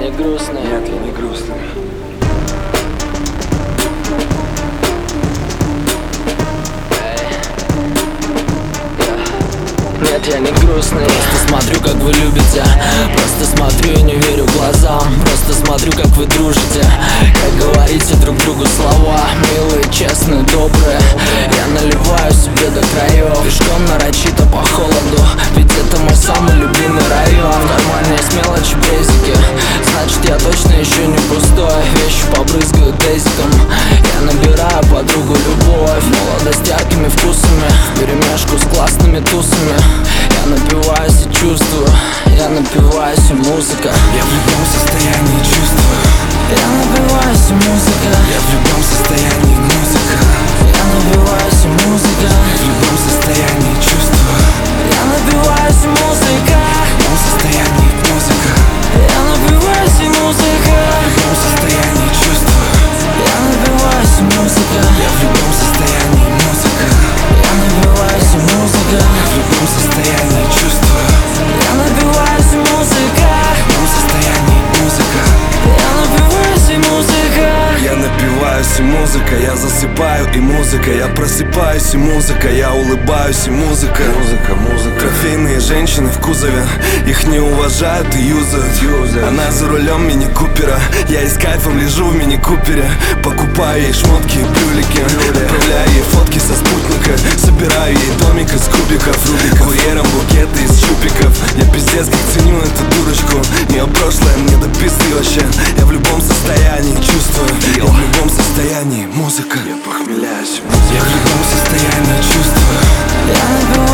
не грустный. Нет, я не грустный. Нет, я не грустный. Просто смотрю, как вы любите. Просто смотрю и не верю глазам. Просто смотрю, как вы дружите. Как говорите друг другу слова милые, честные, добрые. Я наливаю себе до краев. Пешком нарочито по холоду, ведь это мой самый любимый район. Нормальные с мелочи бейзики, значит я точно еще не пустой. Вещи побрызгают дезиком. Я набираю подругу любовь. Молодость яркими вкусами, вперемешку с классными тусами. Я напиваюсь и чувствую, я напиваюсь и музыка. Я в любом состоянии чувствую. Я напиваюсь и музыка. Я в любом состоянии музыка. Я напиваюсь и музыка. В любом состоянии чувствую. Я напиваюсь и музыка. В любом состоянии музыка. Я напиваюсь и музыка. В любом состоянии чувствую. Я напиваюсь и музыка. Я в любом состоянии музыка. Я напиваюсь и музыка. В любом состоянии чувствую. Я напиваюсь и музыка. В любом состоянии музыка. Я напиваюсь и музыка. Я напиваюсь и музыка, я засыпаю и музыка. Я просыпаюсь и музыка, я улыбаюсь и музыка. Музыка. Кофейные женщины в кузове, их не уважают и юзают. Она за рулем мини-купера, я и с кайфом лежу в мини-купере. Покупаю ей шмотки и брюлики, отправляю ей фотки со спутника. Собираю ей домик из кубиков, курьером букеты из чупиков. Я пиздец как ценю эту дурочку, ее прошлое мне до пизды вообще. Я в любом состоянии чувствую, я в любом состоянии музыка. Я похмеляюсь, я в любом состоянии чувствую. Я напиваюсь